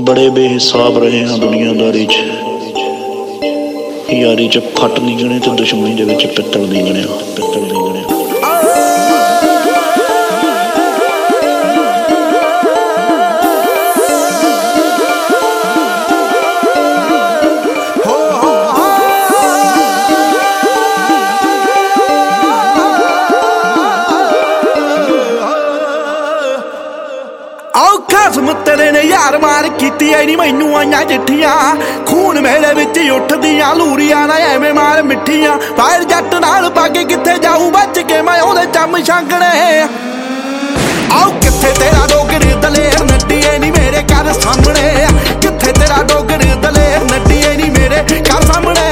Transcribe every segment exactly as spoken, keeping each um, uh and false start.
बड़े बेहिसाब रहे हाँ दुनियादारी च, यारी च खट नहीं गणे तो दुश्मनी दे विच पित्तल नहीं गणिया, पित्तल नहीं गणिया। खसम तेरे ने यार मार कीती ऐ नी मैनू आईयां चिट्ठियां, खून मेले विच उठदियां लूरियां ना एवें मार मिट्ठियां। फायर जट नाल पाके किथे जाऊं बच के मैं ओदे चम छांगणे। आओ किथे तेरा डोगर दलेर नड्डीए नी मेरे घर सामने, किथे तेरा डोगर दलेर नड्डीए नी मेरे घर सामने।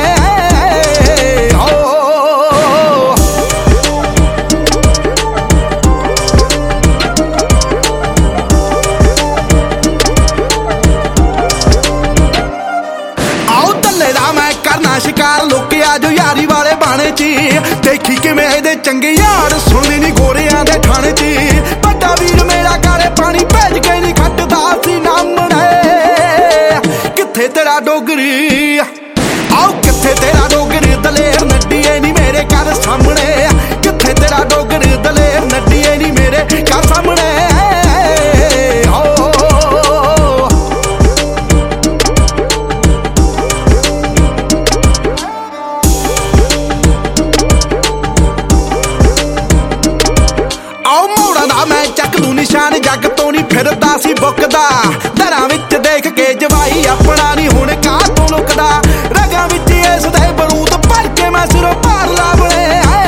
मैं करना शिकार लुकिया जो यारी वाले बाणे ची, देखी किवें इहदे चंगे यार सुनदी नी गोरियां दे ठाणे ची। बड़ा वीर मेरा काले पानी भेज के नी खटदा सी नामणे। किथे तेरा डोगरी, आओ किथे तेरा डोगरी दलेर नड्डीए नी मेरे घर सामने, किथे तेरा डोगरी दलेर नड्डीए नी मेरे घर सामने। मैं चक लू निशान जग तो नहीं फिरदा सी बुकदा, दरां विच देख के जवाई अपना नहीं हुण काह तों लुकदा। रगां विच इस दे बरूद भर के मैं सिरों पार लावणे।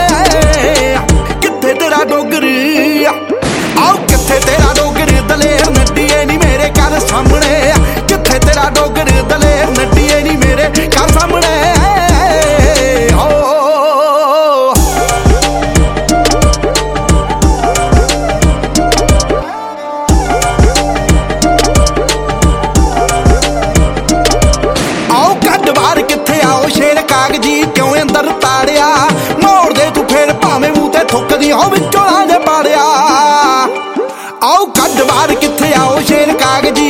किथे तेरा डोगरी, आओ किथे तेरा डोगरी दलेर नड्डीए नी मेरे घर सामने, किथे तेरा डोगरी दलेर नड्डीए नी मेरे घर सामने। किथे आओ शेर कागजी क्यों अंदर ताड़िया, मोड़ दे तू फिर भावें मूंह ते थुकदी हो विचों लांझ पाड़िया। आओ कड्ड बाहर किथे आओ शेर कागजी